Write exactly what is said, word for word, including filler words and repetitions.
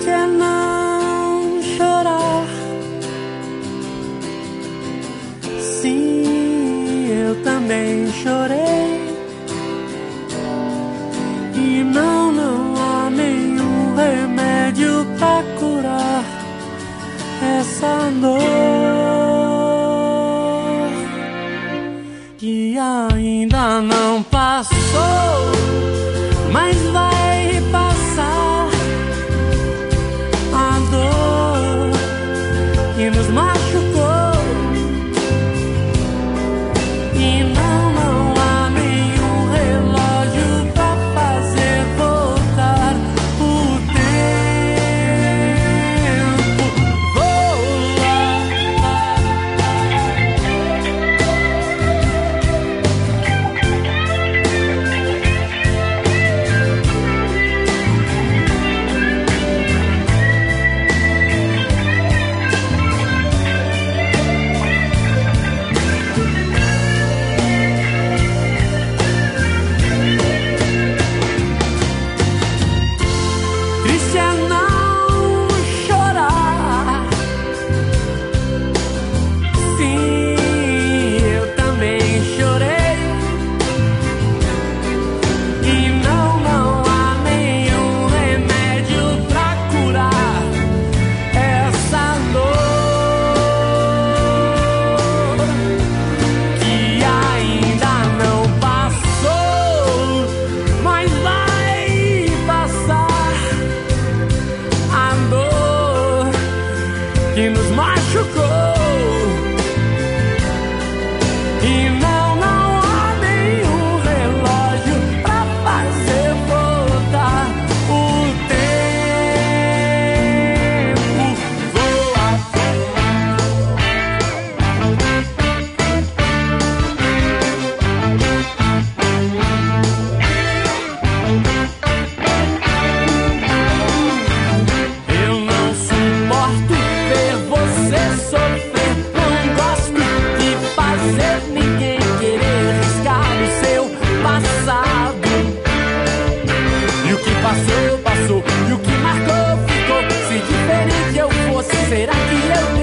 Triste é não chorar. Sim, eu também chorei. E não, não há nenhum remédio pra curar essa dor que ainda não passou, mas vai passar. A dor que nos machucou. E não, não há nenhum relógio pra fazer voltar o tempo. Voa. Triste é não chorar. Sim, eu também chorei. E não, não há nenhum remédio pra curar essa dor que ainda não passou, mas vai passar. A dor que nos machucou. E não, não há nenhum relógio pra fazer voltar o tempo. Voa. Eu não suporto ver você sofrer. Não gosto de fazer ninguém querer riscar o seu passado. E o que passou, passou. E o que marcou, ficou. Se diferente eu fosse, será que eu